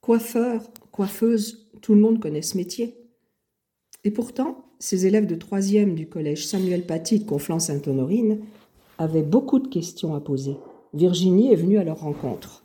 Coiffeur, coiffeuse, tout le monde connaît ce métier. Et pourtant, ces élèves de 3e du collège Samuel Paty de Conflans-Sainte-Honorine avaient beaucoup de questions à poser. Virginie est venue à leur rencontre.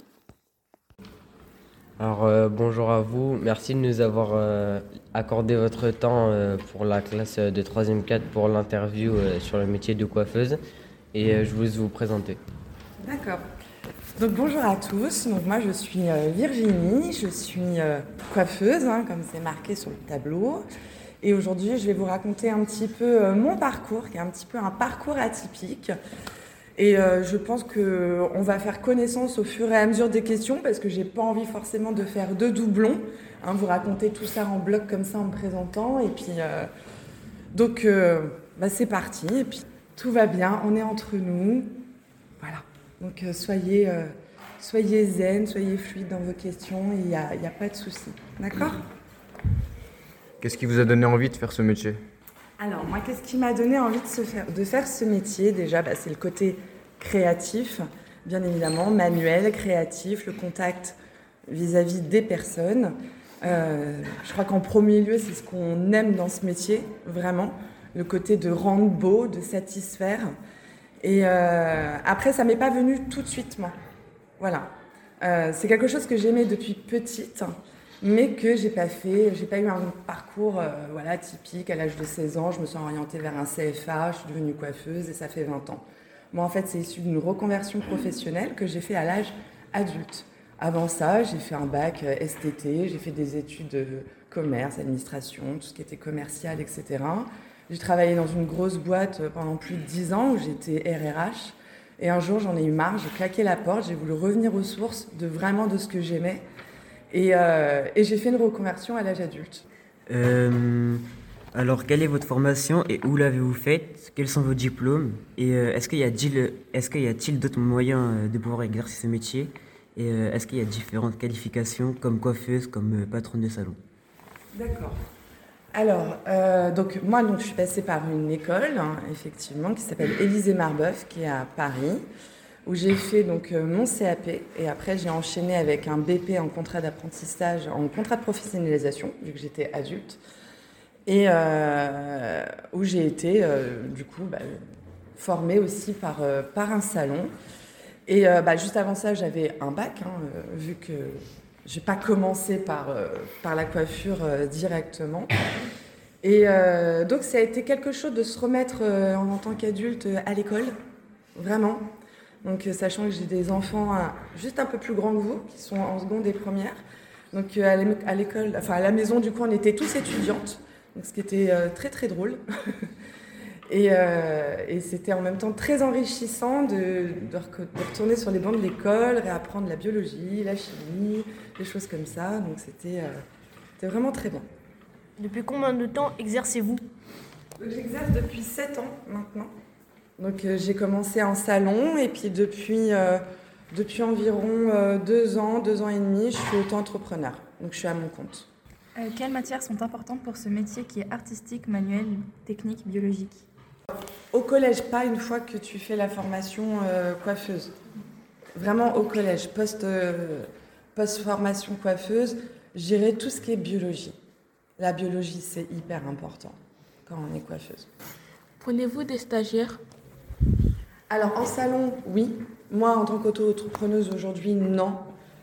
Alors bonjour à vous, merci de nous avoir accordé votre temps pour la classe de 3e 4 pour l'interview sur le métier de coiffeuse et je vous présenter. D'accord. Donc bonjour à tous, donc moi je suis Virginie, je suis coiffeuse, comme c'est marqué sur le tableau. Et aujourd'hui je vais vous raconter un petit peu mon parcours, qui est un petit peu un parcours atypique. Et je pense qu'on va faire connaissance au fur et à mesure des questions parce que j'ai pas envie forcément de faire deux doublons. Vous raconter tout ça en bloc comme ça en me présentant. Et puis donc c'est parti. Et puis tout va bien, on est entre nous. Voilà. Donc soyez zen, soyez fluide dans vos questions. Il y a pas de souci. D'accord ? Qu'est-ce qui vous a donné envie de faire ce métier ? Alors moi, qu'est-ce qui m'a donné envie de faire ce métier ? Déjà, c'est le côté créatif, bien évidemment, manuel, créatif, le contact vis-à-vis des personnes. Je crois qu'en premier lieu, c'est ce qu'on aime dans ce métier, vraiment, le côté de rendre beau, de satisfaire. Et après, ça m'est pas venu tout de suite, moi. Voilà. C'est quelque chose que j'aimais depuis petite, mais que j'ai pas fait. J'ai pas eu un parcours typique. À l'âge de 16 ans, je me suis orientée vers un CFA, je suis devenue coiffeuse et ça fait 20 ans. Moi, en fait, c'est issu d'une reconversion professionnelle que j'ai fait à l'âge adulte. Avant ça, j'ai fait un bac STT, j'ai fait des études de commerce, administration, tout ce qui était commercial, etc. J'ai travaillé dans une grosse boîte pendant plus de 10 ans où j'étais RRH. Et un jour, j'en ai eu marre, j'ai claqué la porte, j'ai voulu revenir aux sources de ce que j'aimais. Et j'ai fait une reconversion à l'âge adulte. Alors, quelle est votre formation et où l'avez-vous faite ? Quels sont vos diplômes ? Et est-ce qu'il y a-t-il d'autres moyens de pouvoir exercer ce métier ? Et est-ce qu'il y a différentes qualifications comme coiffeuse, comme patronne de salon ? D'accord. Alors, moi, je suis passée par une école, effectivement, qui s'appelle Élisée Marbeuf, qui est à Paris, où j'ai fait mon CAP et après j'ai enchaîné avec un BP en contrat d'apprentissage, en contrat de professionnalisation, vu que j'étais adulte, et où j'ai été formée aussi par un salon. Et juste avant ça, j'avais un bac, vu que j'ai pas commencé par la coiffure directement. Et donc ça a été quelque chose de se remettre en tant qu'adulte à l'école, vraiment. Donc sachant que j'ai des enfants juste un peu plus grands que vous, qui sont en seconde et première. Donc à l'école, à la maison, du coup, on était tous étudiantes, donc ce qui était très très drôle. Et c'était en même temps très enrichissant de retourner sur les bancs de l'école, réapprendre la biologie, la chimie, des choses comme ça. Donc c'était vraiment très bon. Depuis combien de temps exercez-vous ? J'exerce depuis 7 ans maintenant. Donc j'ai commencé en salon et puis depuis environ 2 ans et demi, je suis auto-entrepreneur. Donc je suis à mon compte. Quelles matières sont importantes pour ce métier qui est artistique, manuel, technique, biologique ? Au collège, pas une fois que tu fais la formation coiffeuse. Vraiment au collège, post-formation coiffeuse, j'irai tout ce qui est biologie. La biologie, c'est hyper important quand on est coiffeuse. Prenez-vous des stagiaires ? Alors en salon, oui. Moi, en tant qu'auto-entrepreneuse aujourd'hui, non.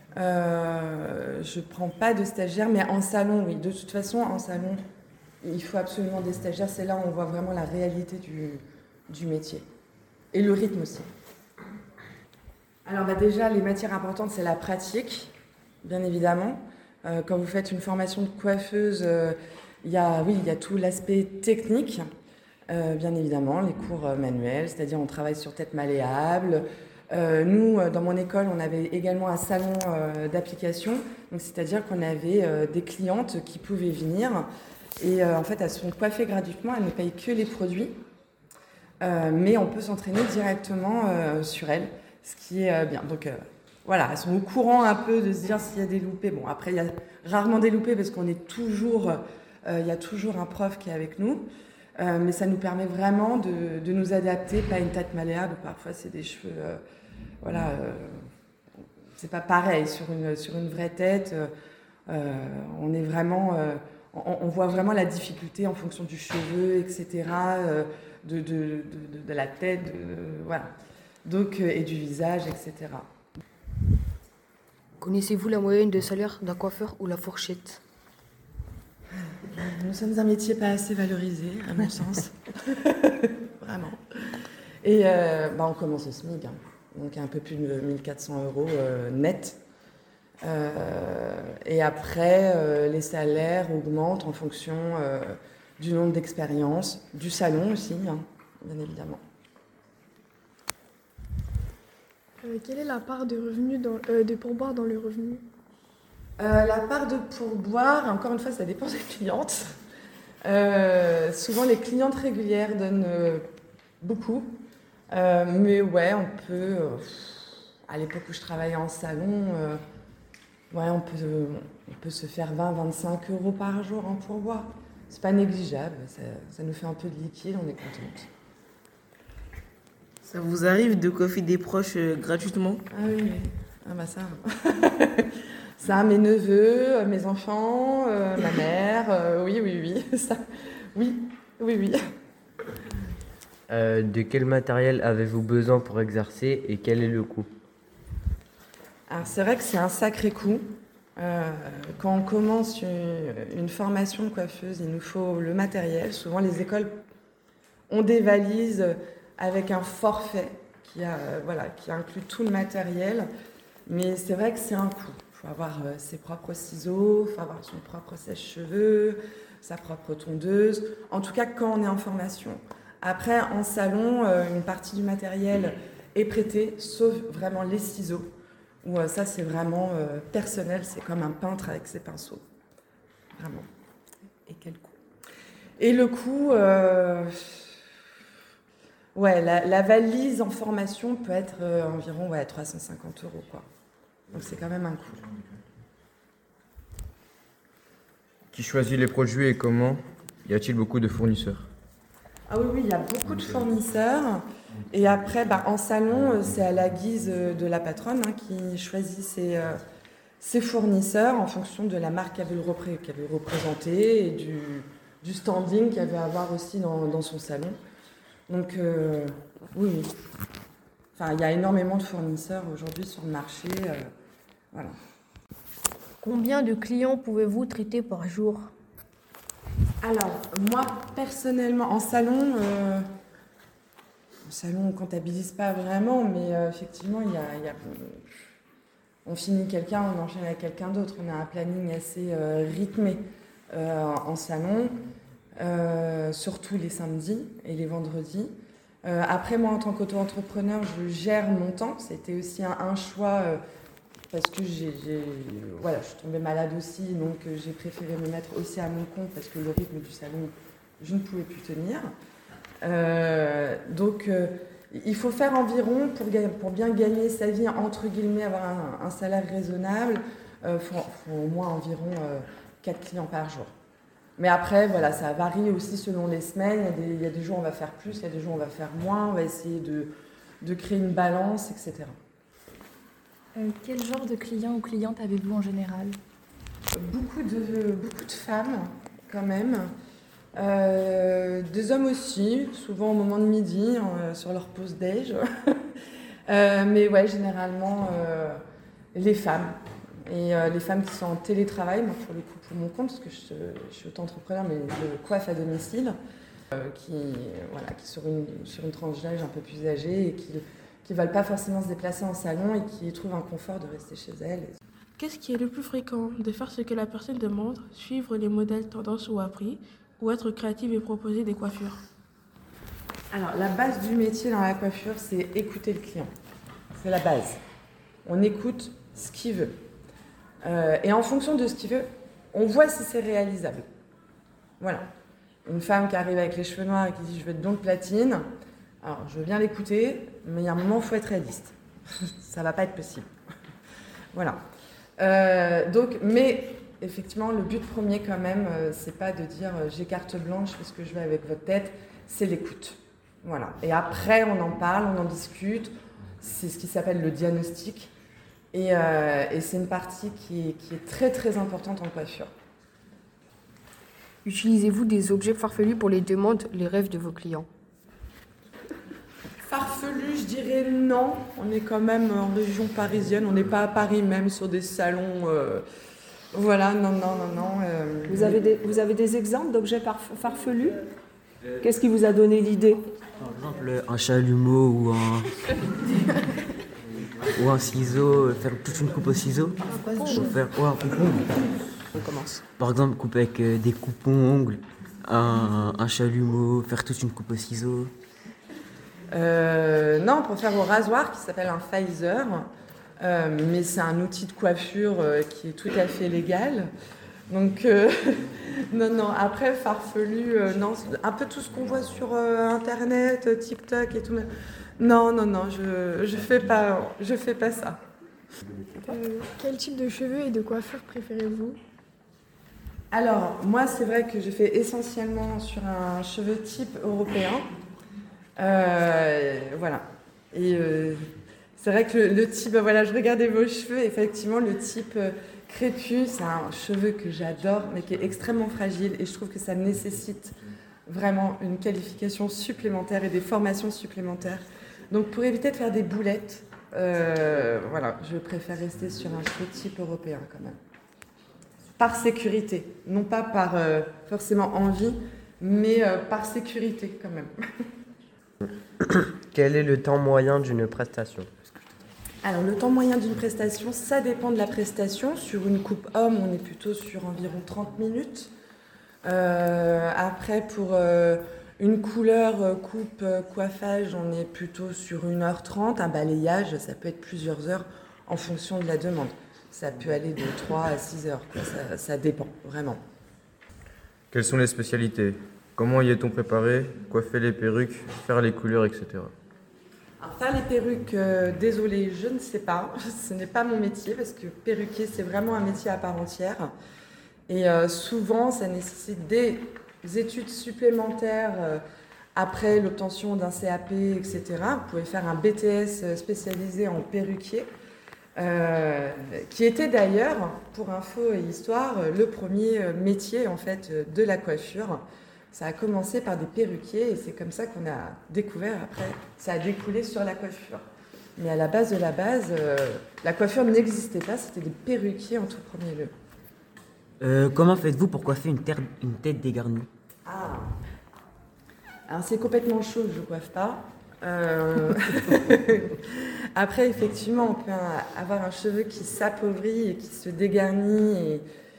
Je prends pas de stagiaires, mais en salon, oui. De toute façon, en salon, il faut absolument des stagiaires. C'est là où on voit vraiment la réalité du métier. Et le rythme aussi. Alors déjà, les matières importantes, c'est la pratique, bien évidemment. Quand vous faites une formation de coiffeuse, il y a tout l'aspect technique, bien évidemment, les cours manuels, c'est-à-dire on travaille sur tête malléable. Nous, dans mon école, on avait également un salon d'application, donc c'est-à-dire qu'on avait des clientes qui pouvaient venir et en fait, elles sont coiffées gratuitement, elles ne payent que les produits, mais on peut s'entraîner directement sur elles, ce qui est bien. Donc voilà, elles sont au courant un peu de se dire s'il y a des loupés. Bon, après, il y a rarement des loupés parce qu'on est toujours, il y a toujours un prof qui est avec nous. Mais ça nous permet vraiment de nous adapter, pas une tête malléable. Parfois, c'est des cheveux, c'est pas pareil sur une vraie tête. On est vraiment, on voit vraiment la difficulté en fonction du cheveu, etc., de la tête, voilà. Donc, et du visage, etc. Connaissez-vous la moyenne de salaire d'un coiffeur ou la fourchette? Nous sommes un métier pas assez valorisé, à mon sens. Vraiment. Et on commence au SMIC, hein. Donc un peu plus de 1 400 € net. Et après, les salaires augmentent en fonction du nombre d'expériences, du salon aussi, hein, bien évidemment. Quelle est la part de revenus de pourboire dans le revenu? La part de pourboire, encore une fois, ça dépend des clientes. Souvent, les clientes régulières donnent beaucoup. Mais ouais, on peut... à l'époque où je travaillais en salon, on peut se faire 20-25 € par jour en pourboire. C'est pas négligeable, ça nous fait un peu de liquide, on est contente. Ça vous arrive de coiffer des proches gratuitement? Ah oui. Ah bah ça. Ça, mes neveux, mes enfants, ma mère, oui. Ça, oui. De quel matériel avez-vous besoin pour exercer et quel est le coût? Alors c'est vrai que c'est un sacré coût. Quand on commence une formation de coiffeuse, il nous faut le matériel. Souvent les écoles ont des valises avec un forfait qui inclut tout le matériel. Mais c'est vrai que c'est un coût. Il faut avoir ses propres ciseaux, il faut avoir son propre sèche-cheveux, sa propre tondeuse. En tout cas, quand on est en formation. Après, en salon, une partie du matériel est prêtée, sauf vraiment les ciseaux. Où ça, c'est vraiment personnel. C'est comme un peintre avec ses pinceaux. Vraiment. Et quel coût? Et le coût... la valise en formation peut être environ 350 €, quoi. Donc c'est quand même un coût. Qui choisit les produits et comment? Y a-t-il beaucoup de fournisseurs? Ah oui, il y a beaucoup de fournisseurs. Et après, en salon, c'est à la guise de la patronne qui choisit ses fournisseurs en fonction de la marque qu'elle veut représenter et du standing qu'elle veut avoir aussi dans son salon. Donc, oui. Enfin, il y a énormément de fournisseurs aujourd'hui sur le marché. Voilà. Combien de clients pouvez-vous traiter par jour? Alors, moi, personnellement, en salon, on ne comptabilise pas vraiment, mais effectivement, on finit quelqu'un, on enchaîne avec quelqu'un d'autre. On a un planning assez rythmé en salon. Surtout les samedis et les vendredis. Après, moi, en tant qu'auto-entrepreneur, je gère mon temps. C'était aussi un choix parce que je suis tombée malade aussi, donc j'ai préféré me mettre aussi à mon compte parce que le rythme du salon, je ne pouvais plus tenir. Donc, il faut faire environ, pour bien gagner sa vie, entre guillemets, avoir un salaire raisonnable, faut au moins environ 4 clients par jour. Mais après, ça varie aussi selon les semaines. Il y a des jours où on va faire plus, il y a des jours où on va faire moins. On va essayer de créer une balance, etc. Quel genre de clients ou clientes avez-vous en général? Beaucoup de femmes, quand même. Des hommes aussi, souvent au moment de midi, sur leur pause déj. Mais ouais, généralement, les femmes. Et les femmes qui sont en télétravail, moi pour le coup pour mon compte, parce que je suis auto-entrepreneur, mais je coiffe à domicile, qui sur une tranche d'âge un peu plus âgée et qui ne veulent pas forcément se déplacer en salon et qui trouvent un confort de rester chez elles. Qu'est-ce qui est le plus fréquent? De faire ce que la personne demande, suivre les modèles tendance ou appris, ou être créative et proposer des coiffures? Alors, la base du métier dans la coiffure, c'est écouter le client. C'est la base. On écoute ce qu'il veut. Et en fonction de ce qu'il veut, on voit si c'est réalisable. Voilà. Une femme qui arrive avec les cheveux noirs et qui dit « je veux de blonde platine », alors je veux bien l'écouter, mais il y a un moment, il faut être réaliste. Ça ne va pas être possible. Voilà. Mais effectivement, le but premier quand même, c'est pas de dire « j'ai carte blanche, je fais ce que je veux avec votre tête », c'est l'écoute. Voilà. Et après, on en parle, on en discute. C'est ce qui s'appelle le diagnostic. Et c'est une partie qui est très très importante en coiffure. Utilisez-vous des objets farfelus pour les demandes, les rêves de vos clients? Farfelu, je dirais non. On est quand même en région parisienne, on n'est pas à Paris même sur des salons. Voilà, non. Vous avez des exemples d'objets farfelus? Qu'est-ce qui vous a donné l'idée? Par exemple, un chalumeau ou un ciseau, faire toute une coupe au ciseau. Un concombre. On commence. Par exemple, couper avec des coupes-ongles, un chalumeau, faire toute une coupe au ciseau. Non, pour faire au rasoir qui s'appelle un phaser, mais c'est un outil de coiffure qui est tout à fait légal. Donc, non, après, farfelu, non, un peu tout ce qu'on voit sur Internet, TikTok et tout. Non, je fais pas ça. Quel type de cheveux et de coiffure préférez-vous? Alors, moi, c'est vrai que je fais essentiellement sur un cheveu type européen. Voilà. Et c'est vrai que le type, voilà, je regardais vos cheveux, effectivement, le type crépus, c'est un cheveu que j'adore, mais qui est extrêmement fragile, et je trouve que ça nécessite vraiment une qualification supplémentaire et des formations supplémentaires. Donc, pour éviter de faire des boulettes, voilà, je préfère rester sur un cheveu type européen quand même. Par sécurité, non pas par forcément envie, mais par sécurité quand même. Quel est le temps moyen d'une prestation? Alors, le temps moyen d'une prestation, ça dépend de la prestation. Sur une coupe homme, on est plutôt sur environ 30 minutes. Après, pour une couleur, coupe, coiffage, on est plutôt sur 1h30. Un balayage, ça peut être plusieurs heures en fonction de la demande. Ça peut aller de 3 à 6 heures. Ça dépend, vraiment. Quelles sont les spécialités? Comment y est-on préparé? Coiffer les perruques, faire les couleurs, etc. Alors, faire les perruques, désolé, je ne sais pas. Ce n'est pas mon métier parce que perruquier, c'est vraiment un métier à part entière. Et souvent, ça nécessite des études supplémentaires après l'obtention d'un CAP, etc. Vous pouvez faire un BTS spécialisé en perruquier, qui était d'ailleurs, pour info et histoire, le premier métier en fait de la coiffure. Ça a commencé par des perruquiers et c'est comme ça qu'on a découvert après. Ça a découlé sur la coiffure. Mais à la base de la base, la coiffure n'existait pas, c'était des perruquiers en tout premier lieu. Comment faites-vous pour coiffer une tête dégarnie? Alors c'est complètement chaud, je ne coiffe pas. Après, effectivement, on peut avoir un cheveu qui s'appauvrit et qui se dégarnit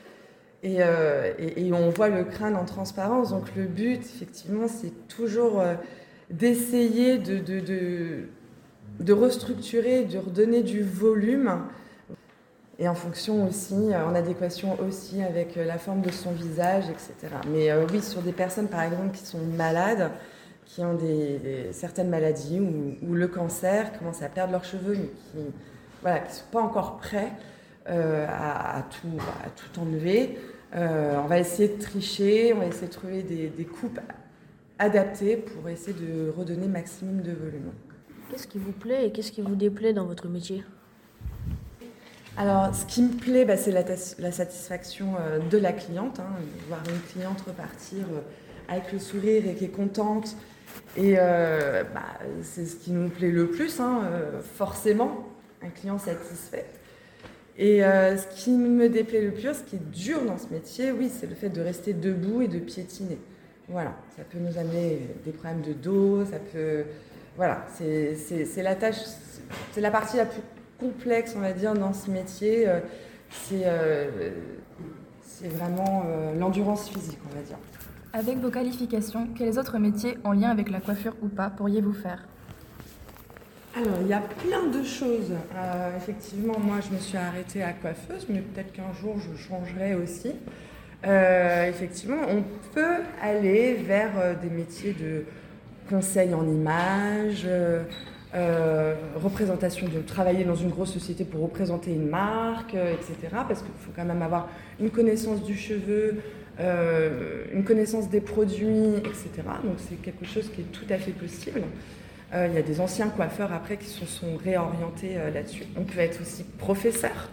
et on voit le crâne en transparence. Donc le but, effectivement, c'est toujours d'essayer de restructurer, de redonner du volume. Et en fonction aussi, en adéquation aussi avec la forme de son visage, etc. Mais oui, sur des personnes, par exemple, qui sont malades, qui ont certaines maladies ou le cancer, qui commencent à perdre leurs cheveux, mais qui ne sont pas encore prêts à tout enlever. On va essayer de tricher, on va essayer de trouver des coupes adaptées pour essayer de redonner maximum de volume. Qu'est-ce qui vous plaît et qu'est-ce qui vous déplaît dans votre métier? Alors, ce qui me plaît, c'est la satisfaction de la cliente, voir une cliente repartir avec le sourire et qui est contente. Et c'est ce qui nous plaît le plus, forcément, un client satisfait. Et ce qui me déplaît le plus, ce qui est dur dans ce métier, oui, c'est le fait de rester debout et de piétiner. Voilà, ça peut nous amener des problèmes de dos, ça peut... Voilà, c'est la tâche, c'est la partie la plus complexe, on va dire, dans ce métier. C'est vraiment l'endurance physique, on va dire. Avec vos qualifications, quels autres métiers en lien avec la coiffure ou pas pourriez-vous faire? Alors, il y a plein de choses. Effectivement, moi, je me suis arrêtée à coiffeuse, mais peut-être qu'un jour, je changerai aussi. Effectivement, on peut aller vers des métiers de conseil en images, représentation, de travailler dans une grosse société pour représenter une marque, etc. Parce qu'il faut quand même avoir une connaissance du cheveu, une connaissance des produits, etc. Donc c'est quelque chose qui est tout à fait possible. Il y a des anciens coiffeurs après qui se sont réorientés là-dessus. On peut être aussi professeur.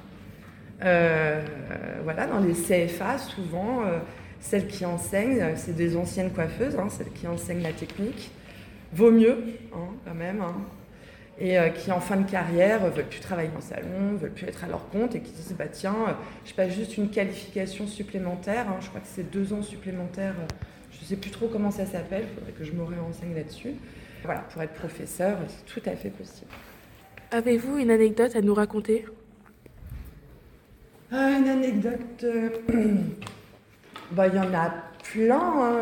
Voilà, dans les CFA, souvent, celles qui enseignent, c'est des anciennes coiffeuses, celles qui enseignent la technique. Vaut mieux, quand même. Et qui, en fin de carrière, veulent plus travailler en salon, veulent plus être à leur compte et qui disent, bah tiens, je passe juste une qualification supplémentaire. Je crois que c'est 2 ans supplémentaires. Je ne sais plus trop comment ça s'appelle. Il faudrait que je me réenseigne là-dessus. Voilà, pour être professeur, c'est tout à fait possible. Avez-vous une anecdote à nous raconter? Une anecdote, il y en a plein.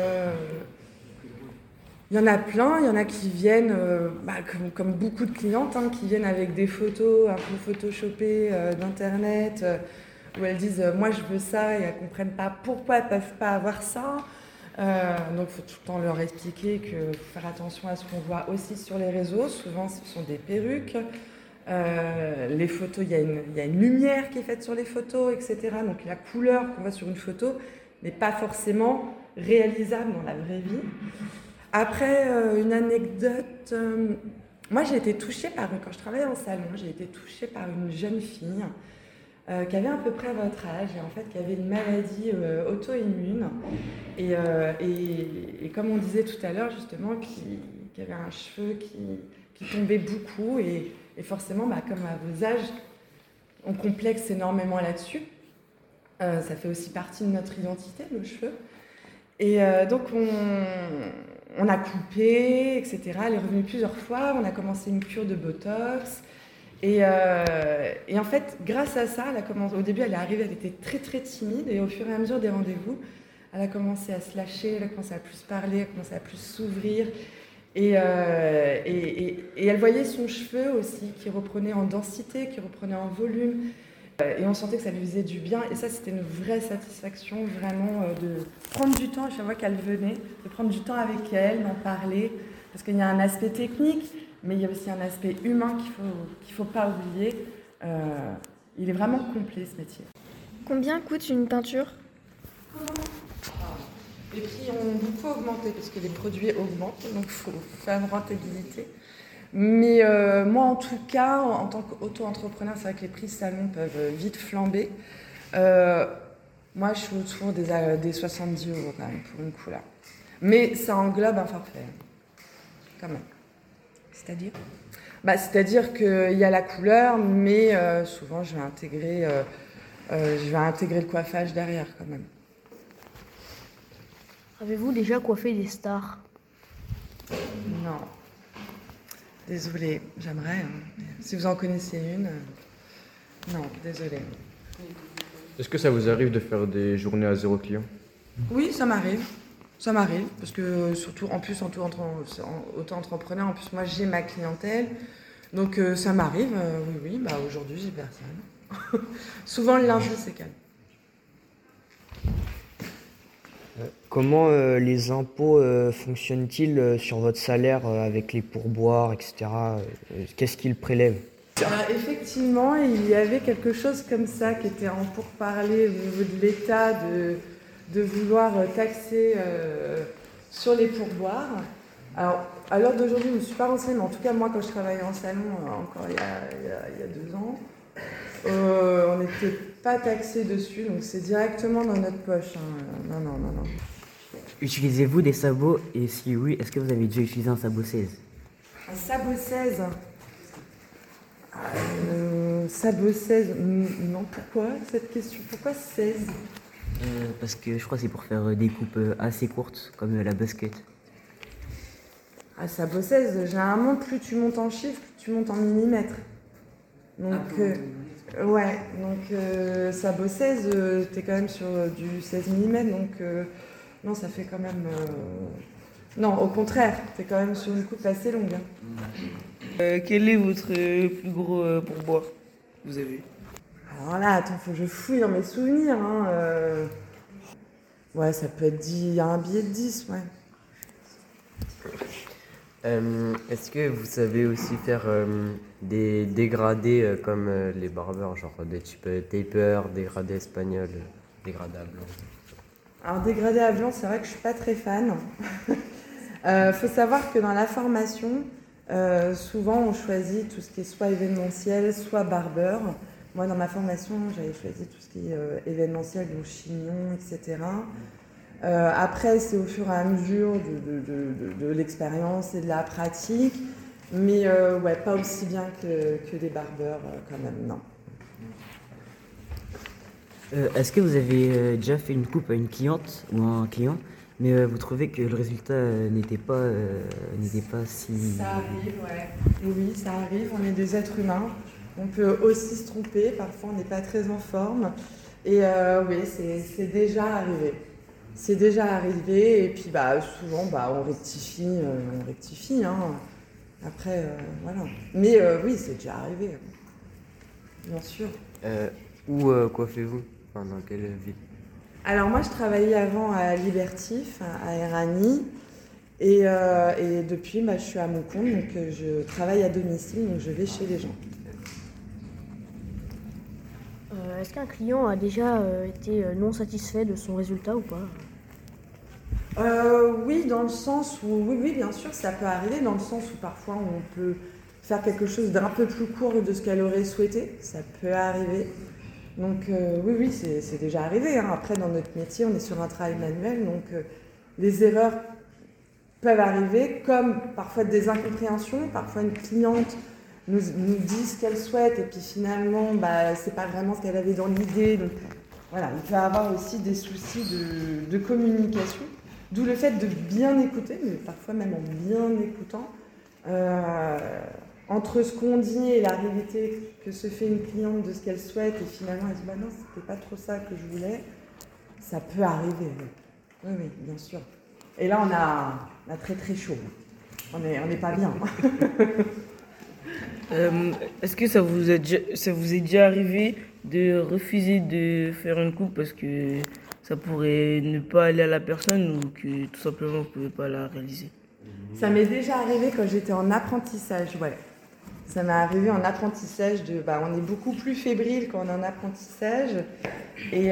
Il y en a plein, il y en a qui viennent, comme beaucoup de clientes, qui viennent avec des photos un peu photoshopées d'internet, où elles disent moi je veux ça et elles ne comprennent pas pourquoi elles ne peuvent pas avoir ça. Donc il faut tout le temps leur expliquer qu'il faut faire attention à ce qu'on voit aussi sur les réseaux. Souvent ce sont des perruques. Les photos, il y a une lumière qui est faite sur les photos, etc. Donc la couleur qu'on voit sur une photo n'est pas forcément réalisable dans la vraie vie. Après, une anecdote, moi j'ai été touchée quand je travaillais en salon, j'ai été touchée par une jeune fille qui avait à peu près votre âge et en fait qui avait une maladie auto-immune et comme on disait tout à l'heure justement, qui avait un cheveu qui tombait beaucoup et forcément, comme à vos âges, on complexe énormément là-dessus. Ça fait aussi partie de notre identité, nos cheveux. Et donc, on a coupé, etc. Elle est revenue plusieurs fois. On a commencé une cure de Botox. Et en fait, grâce à ça, au début, elle est arrivée, elle était très, très timide. Et au fur et à mesure des rendez-vous, elle a commencé à se lâcher, elle a commencé à plus parler, elle a commencé à plus s'ouvrir. Et elle voyait son cheveu aussi qui reprenait en densité, qui reprenait en volume. Et on sentait que ça lui faisait du bien. Et ça, c'était une vraie satisfaction, vraiment, de prendre du temps à chaque fois qu'elle venait, de prendre du temps avec elle, d'en parler. Parce qu'il y a un aspect technique, mais il y a aussi un aspect humain qu'il faut pas oublier. Il est vraiment complet, ce métier. Combien coûte une peinture ? Les prix ont beaucoup augmenté parce que les produits augmentent, donc il faut faire une rentabilité. Mais moi, en tout cas, en tant qu'auto-entrepreneur, c'est vrai que les prix salon peuvent vite flamber. Moi, je suis autour des 70 € quand même pour une couleur. Mais ça englobe un forfait, quand même. C'est-à-dire ? C'est-à-dire qu'il y a la couleur, mais souvent, je vais intégrer le coiffage derrière quand même. Avez-vous déjà coiffé des stars? Non. Désolée, j'aimerais. Mais si vous en connaissez une, non, désolée. Est-ce que ça vous arrive de faire des journées à 0 client? Oui, ça m'arrive. Ça m'arrive, parce que surtout, en plus, en auto-entrepreneur, en plus, moi, j'ai ma clientèle. Donc, ça m'arrive, oui, aujourd'hui, j'ai personne. Souvent, le lundi, c'est calme. Comment les impôts fonctionnent-ils sur votre salaire avec les pourboires, etc. Qu'est-ce qu'ils prélèvent? Effectivement, il y avait quelque chose comme ça qui était en pourparlers au niveau de l'État de vouloir taxer sur les pourboires. Alors, à l'heure d'aujourd'hui, je ne me suis pas renseignée, mais en tout cas, moi, quand je travaillais en salon, encore il y a 2 ans, on n'était pas taxé dessus, donc c'est directement dans notre poche. Non. Utilisez-vous des sabots? Et si oui, est-ce que vous avez déjà utilisé un sabot 16? Un sabot 16 sabot 16, non, pourquoi cette question? Pourquoi 16? Parce que je crois que c'est pour faire des coupes assez courtes, comme la basket. Sabot 16, généralement, plus tu montes en chiffres, plus tu montes en millimètres. Donc, sabot 16, t'es quand même sur du 16 mm, donc non, ça fait quand même... Non, au contraire, t'es quand même sur une coupe assez longue. Quel est votre plus gros pourboire que vous avez? Alors là, attends, faut que je fouille dans mes souvenirs. Ouais, ça peut être un billet de 10, ouais. Est-ce que vous savez aussi faire des dégradés comme les barbeurs, genre des types taper, dégradés espagnols, dégradés à blanc? Alors dégradé à blanc, c'est vrai que je suis pas très fan. Faut savoir que dans la formation, Souvent, on choisit tout ce qui est soit événementiel, soit barbeur. Moi, dans ma formation, j'avais choisi tout ce qui est événementiel, donc chignon, etc. Après, c'est au fur et à mesure de l'expérience et de la pratique, mais ouais, pas aussi bien que des barbeurs quand même, non. Est-ce que vous avez déjà fait une coupe à une cliente ou à un client, mais vous trouvez que le résultat n'était pas si... Ça arrive, ouais. Oui, ça arrive, on est des êtres humains. On peut aussi se tromper, parfois on n'est pas très en forme. Et oui, c'est déjà arrivé. C'est déjà arrivé, et puis souvent on rectifie. Hein. Après, voilà. Mais oui, c'est déjà arrivé, bien sûr. Où coiffez-vous? Enfin, dans quelle ville? Alors moi, je travaillais avant à Libertif, à Erani, et depuis, je suis à mon compte, donc je travaille à domicile, donc je vais chez les gens. Est-ce qu'un client a déjà été non satisfait de son résultat ou pas? Oui, dans le sens où, oui, bien sûr, ça peut arriver, dans le sens où parfois on peut faire quelque chose d'un peu plus court de ce qu'elle aurait souhaité, ça peut arriver. Donc oui, c'est déjà arrivé. Hein. Après, dans notre métier, on est sur un travail manuel, donc les erreurs peuvent arriver, comme parfois des incompréhensions. Parfois, une cliente nous dit ce qu'elle souhaite, et puis finalement, c'est pas vraiment ce qu'elle avait dans l'idée. Donc voilà, il peut y avoir aussi des soucis de communication, d'où le fait de bien écouter, mais parfois même en bien écoutant. Entre ce qu'on dit et la réalité que se fait une cliente de ce qu'elle souhaite, et finalement elle dit non, c'était pas trop ça que je voulais, ça peut arriver. Oui, bien sûr. Et là, on a très très chaud. On n'est pas bien. Est-ce que ça vous est déjà arrivé de refuser de faire une coupe parce que ça pourrait ne pas aller à la personne, ou que tout simplement vous ne pouvez pas la réaliser? Ça m'est déjà arrivé quand j'étais en apprentissage, ouais. Ça m'est arrivé en apprentissage on est beaucoup plus fébrile quand on est en apprentissage, et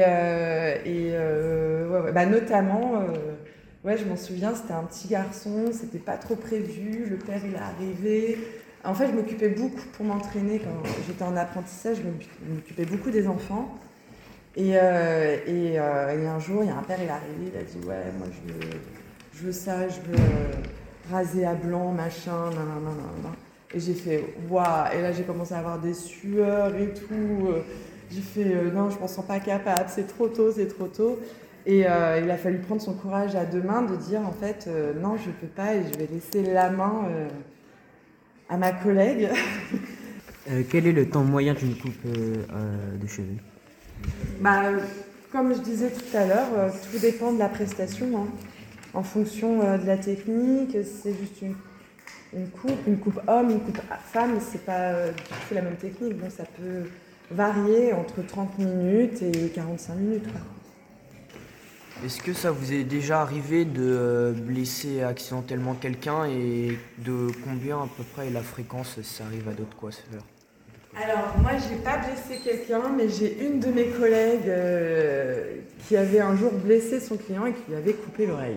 notamment, je m'en souviens, c'était un petit garçon, c'était pas trop prévu, le père il est arrivé. En fait, je m'occupais beaucoup pour m'entraîner quand j'étais en apprentissage, je m'occupais beaucoup des enfants. Et un jour, il y a un père, il est arrivé, il a dit ouais, moi je veux ça, je veux raser à blanc, machin, nanana. Et j'ai fait waouh, et là j'ai commencé à avoir des sueurs et tout. J'ai fait non, je m'en sens pas capable, c'est trop tôt. Et il a fallu prendre son courage à deux mains de dire en fait non, je peux pas, et je vais laisser la main à ma collègue. Quel est le temps moyen d'une coupe de cheveux? Comme je disais tout à l'heure, tout dépend de la prestation. Hein. En fonction de la technique, c'est juste une coupe homme, une coupe femme, c'est pas du tout la même technique. Donc ça peut varier entre 30 minutes et 45 minutes. Quoi. Est-ce que ça vous est déjà arrivé de blesser accidentellement quelqu'un, et de combien à peu près est la fréquence si ça arrive à d'autres coiffeurs? Alors, moi, j'ai pas blessé quelqu'un, mais j'ai une de mes collègues qui avait un jour blessé son client et qui lui avait coupé l'oreille.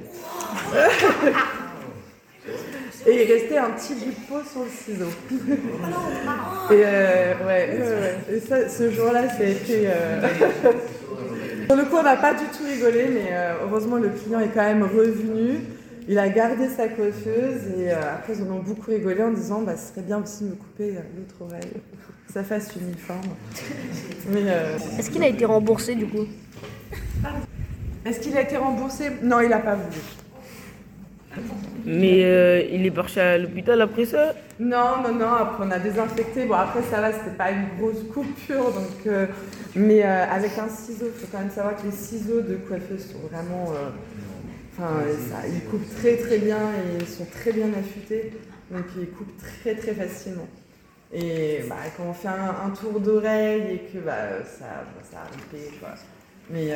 Et il restait un petit bout de peau sur le ciseau. Et Et ça, ce jour-là, ça a été... Sur le coup, on n'a pas du tout rigolé, mais heureusement, le client est quand même revenu. Il a gardé sa coiffeuse, et après, ils en ont beaucoup rigolé en disant ce serait bien aussi de me couper l'autre oreille. Ça fasse uniforme. Mais, Est-ce qu'il a été remboursé du coup? Est-ce qu'il a été remboursé? Non, il n'a pas voulu. Mais il est parti à l'hôpital après ça? Non, après on a désinfecté. Bon, après ça va, c'était pas une grosse coupure, donc, mais avec un ciseau, il faut quand même savoir que les ciseaux de coiffeuse sont vraiment... ils coupent très très bien, et ils sont très bien affûtés, donc ils coupent très très facilement. Et quand on fait un tour d'oreille et que ça a ripé, quoi. Mais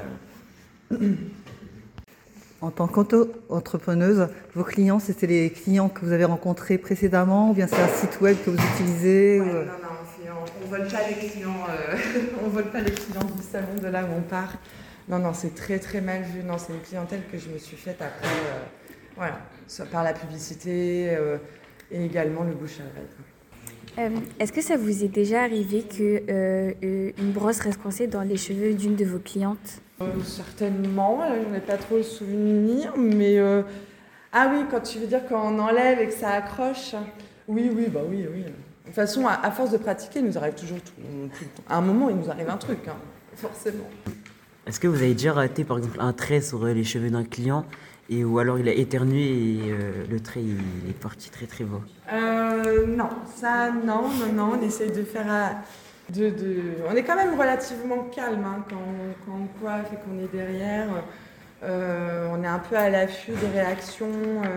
En tant qu'entrepreneuse, vos clients, c'était les clients que vous avez rencontrés précédemment, ou bien c'est un site web que vous utilisez? Non, on vole pas les clients, on vole pas les clients du salon de là où on part. Non, c'est très très mal vu. Non, c'est une clientèle que je me suis faite après, par la publicité. et également le bouche à oreille. Est-ce que ça vous est déjà arrivé qu'une brosse reste coincée dans les cheveux d'une de vos clientes? Certainement, là, je n'en ai pas trop le souvenir, mais... Ah oui, quand tu veux dire quand on enlève et que ça accroche. Oui. De toute façon, à force de pratiquer, il nous arrive toujours tout. À un moment, il nous arrive un truc, hein, forcément. Est-ce que vous avez déjà raté par exemple un trait sur les cheveux d'un client ou alors il a éternué et le trait il est parti très très bas? Non, ça non, on essaye de faire... On est quand même relativement calme hein, quand on coiffe et qu'on est derrière. On est un peu à l'affût des réactions.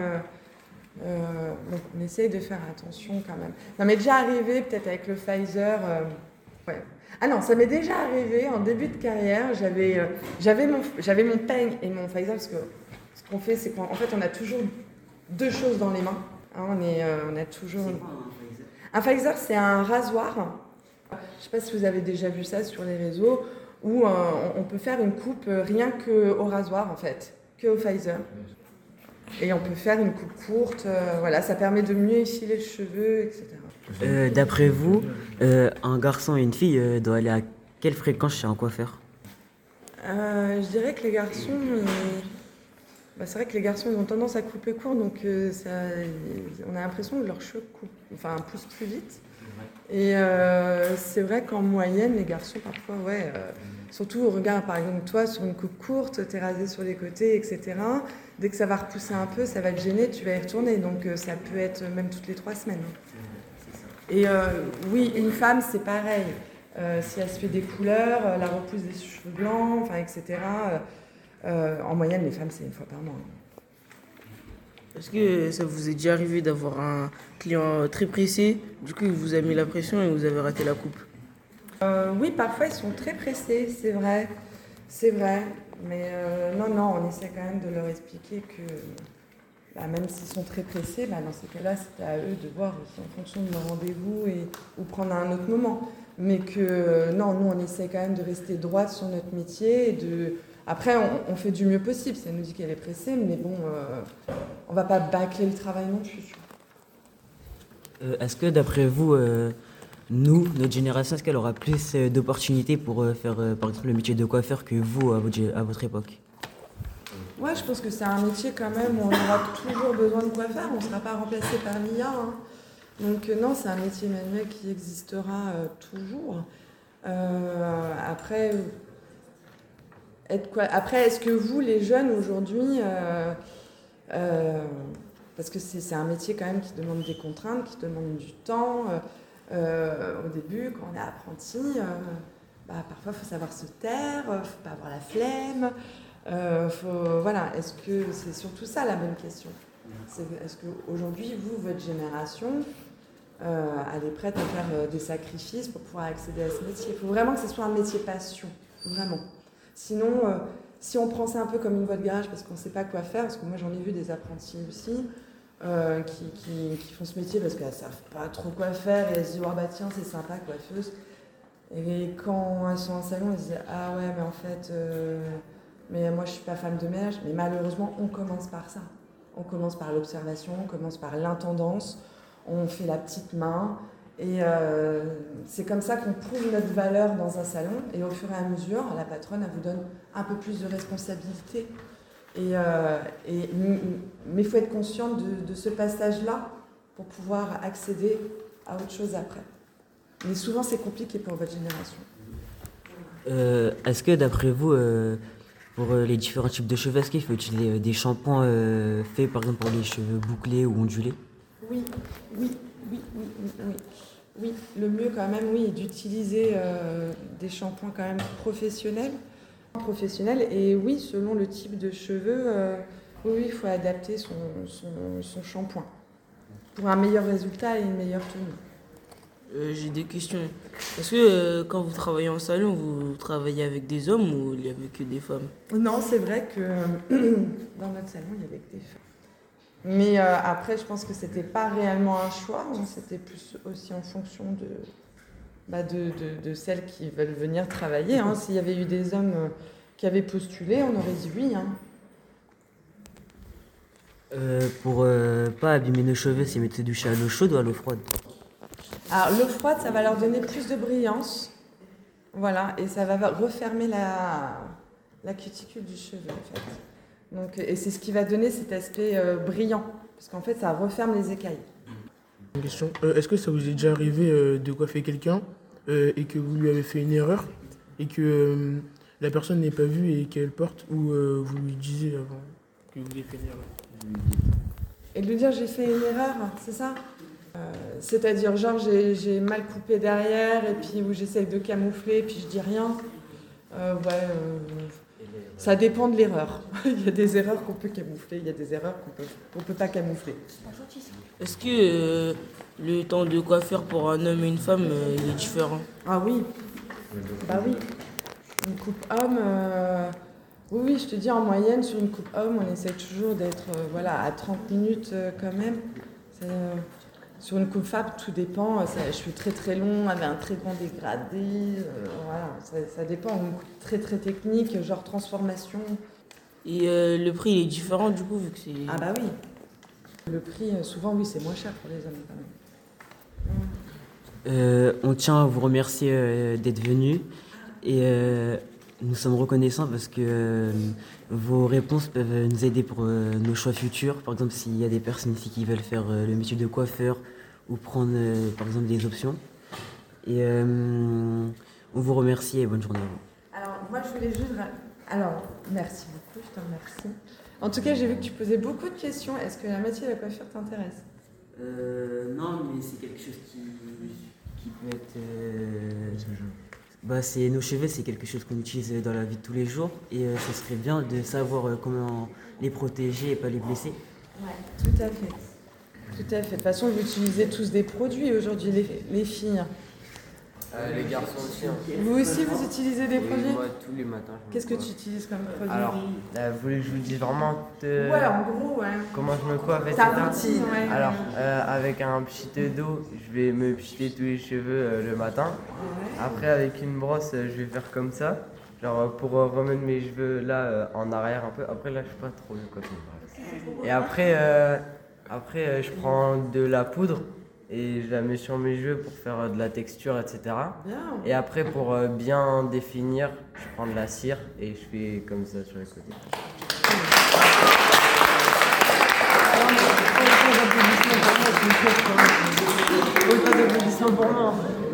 Donc on essaye de faire attention quand même. Ça m'est déjà arrivé, peut-être avec le Pfizer. Ouais. Ah non, ça m'est déjà arrivé en début de carrière. J'avais mon peigne et mon Pfizer parce que ce qu'on fait, c'est qu'en fait, on a toujours deux choses dans les mains. Hein, on a toujours. Un Pfizer, c'est un rasoir. Je ne sais pas si vous avez déjà vu ça sur les réseaux, où on peut faire une coupe rien qu'au rasoir en fait, qu'au Pfizer. Et on peut faire une coupe courte, voilà, ça permet de mieux effiler le cheveu, etc. D'après vous, un garçon et une fille doivent aller à quelle fréquence chez un coiffeur? Je dirais que les garçons, c'est vrai que les garçons ils ont tendance à couper court, donc on a l'impression que leurs cheveux poussent plus vite. Et c'est vrai qu'en moyenne, les garçons parfois, surtout regarde par exemple toi sur une coupe courte, t'es rasé sur les côtés, etc. Dès que ça va repousser un peu, ça va te gêner, tu vas y retourner. Donc ça peut être même toutes les 3 semaines. Et oui, une femme, c'est pareil. Si elle se fait des couleurs, la repousse des cheveux blancs, etc. En moyenne, les femmes, c'est 1 fois par mois. Est-ce que ça vous est déjà arrivé d'avoir un client très pressé, du coup il vous a mis la pression et vous avez raté la coupe? Oui, parfois ils sont très pressés, c'est vrai. Mais non, on essaie quand même de leur expliquer que même s'ils sont très pressés, dans ces cas-là, c'est à eux de voir aussi en fonction de leur rendez-vous ou prendre à un autre moment. Mais que non, nous on essaie quand même de rester droit sur notre métier et Après, on fait du mieux possible. Ça nous dit qu'elle est pressée, mais bon, on va pas bâcler le travail non plus. Est-ce que d'après vous, notre génération, est-ce qu'elle aura plus d'opportunités pour faire par exemple le métier de coiffeur que vous à votre époque? Ouais, je pense que c'est un métier quand même où on aura toujours besoin de coiffeurs. On ne sera pas remplacé par l'IA. Hein. Donc non, c'est un métier manuel qui existera toujours. Après, est-ce que vous, les jeunes, aujourd'hui, parce que c'est un métier quand même qui demande des contraintes, qui demande du temps. Au début, quand on est apprenti, parfois il faut savoir se taire, il ne faut pas avoir la flemme. Voilà, est-ce que c'est surtout ça la bonne question? Est-ce qu'aujourd'hui, vous, votre génération, elle est prête à faire des sacrifices pour pouvoir accéder à ce métier? Il faut vraiment que ce soit un métier passion, vraiment. Sinon, si on prend ça un peu comme une voie de garage parce qu'on ne sait pas quoi faire, parce que moi j'en ai vu des apprentis aussi qui font ce métier parce qu'elles ne savent pas trop quoi faire et elles se disent tiens c'est sympa coiffeuse. Et quand elles sont en salon, elles se disent ah ouais mais en fait mais moi je suis pas femme de ménage. Mais malheureusement on commence par ça. On commence par l'observation, on commence par l'intendance, on fait la petite main. Et c'est comme ça qu'on prouve notre valeur dans un salon. Et au fur et à mesure, la patronne, elle vous donne un peu plus de responsabilité. Mais il faut être conscient de ce passage-là pour pouvoir accéder à autre chose après. Mais souvent, c'est compliqué pour votre génération. Est-ce que, d'après vous, pour les différents types de cheveux, est-ce qu'il faut utiliser des shampoings faits, par exemple, pour les cheveux bouclés ou ondulés? Oui, le mieux quand même, est d'utiliser des shampoings quand même professionnels. Et oui, selon le type de cheveux, il faut adapter son shampoing pour un meilleur résultat et une meilleure tenue. J'ai des questions. Est-ce que quand vous travaillez en salon, vous travaillez avec des hommes ou il n'y avait que des femmes? Non, c'est vrai que dans notre salon, il y avait que des femmes. Mais après, je pense que c'était pas réellement un choix, hein, c'était plus aussi en fonction de celles qui veulent venir travailler. Hein. S'il y avait eu des hommes qui avaient postulé, on aurait dit oui. Hein. Pour pas abîmer nos cheveux, c'est mettre se doucher à l'eau chaude ou à l'eau froide? Alors l'eau froide, ça va leur donner plus de brillance. Voilà, et ça va refermer la cuticule du cheveu en fait. Donc, et c'est ce qui va donner cet aspect brillant, parce qu'en fait ça referme les écailles. Une question, est-ce que ça vous est déjà arrivé de coiffer quelqu'un et que vous lui avez fait une erreur et que la personne n'ait pas vu et qu'elle porte, ou vous lui disiez avant que vous ayez fait une erreur? Et de lui dire j'ai fait une erreur, c'est ça? C'est-à-dire genre j'ai mal coupé derrière et puis où j'essaye de camoufler et puis je dis rien. Ça dépend de l'erreur. Il y a des erreurs qu'on peut camoufler, il y a des erreurs qu'on peut pas camoufler. Est-ce que le temps de coiffure pour un homme et une femme il est différent? Ah oui. Bah oui. Une coupe homme, oui, je te dis en moyenne sur une coupe homme, on essaie toujours d'être à 30 minutes quand même. Sur une coupe femme, tout dépend. Je suis très très long, avec un très grand dégradé. Ça dépend. Une coupe très très technique, genre transformation. Et le prix il est différent du coup vu que c'est... Ah bah oui. Le prix, souvent, oui, c'est moins cher pour les hommes quand même. On tient à vous remercier d'être venu et nous sommes reconnaissants parce que vos réponses peuvent nous aider pour nos choix futurs. Par exemple, s'il y a des personnes ici qui veulent faire le métier de coiffeur ou prendre par exemple des options. Et on vous remercie et bonne journée à vous. Alors, moi, je voulais juste... Alors, merci beaucoup, je te remercie. En tout cas, j'ai vu que tu posais beaucoup de questions. Est-ce que la métier de la coiffure t'intéresse? Non, mais c'est quelque chose qui peut être... c'est nos cheveux, c'est quelque chose qu'on utilise dans la vie de tous les jours et ce serait bien de savoir comment les protéger et pas les blesser. Ouais, tout à fait. Tout à fait. De toute façon, vous utilisez tous des produits aujourd'hui, les filles. Les garçons aussi. Vous aussi, vous utilisez des produits? Moi, tous les matins. Qu'est-ce que tu utilises comme produit? Alors, vous voulez que je vous dise vraiment Ouais, en gros, ouais. comment je me coiffe, etc. Ta routine, ouais. Alors, avec un pchité d'eau, je vais me pchiter tous les cheveux le matin. Ouais. Après, avec une brosse, je vais faire comme ça. Genre pour remettre mes cheveux là en arrière un peu. Après, là, je suis pas trop le coiffe. Et après, je prends de la poudre et je la mets sur mes cheveux pour faire de la texture, etc. Bien. Et après, pour bien définir, je prends de la cire et je fais comme ça sur les côtés. Pas d'applaudissements pour moi.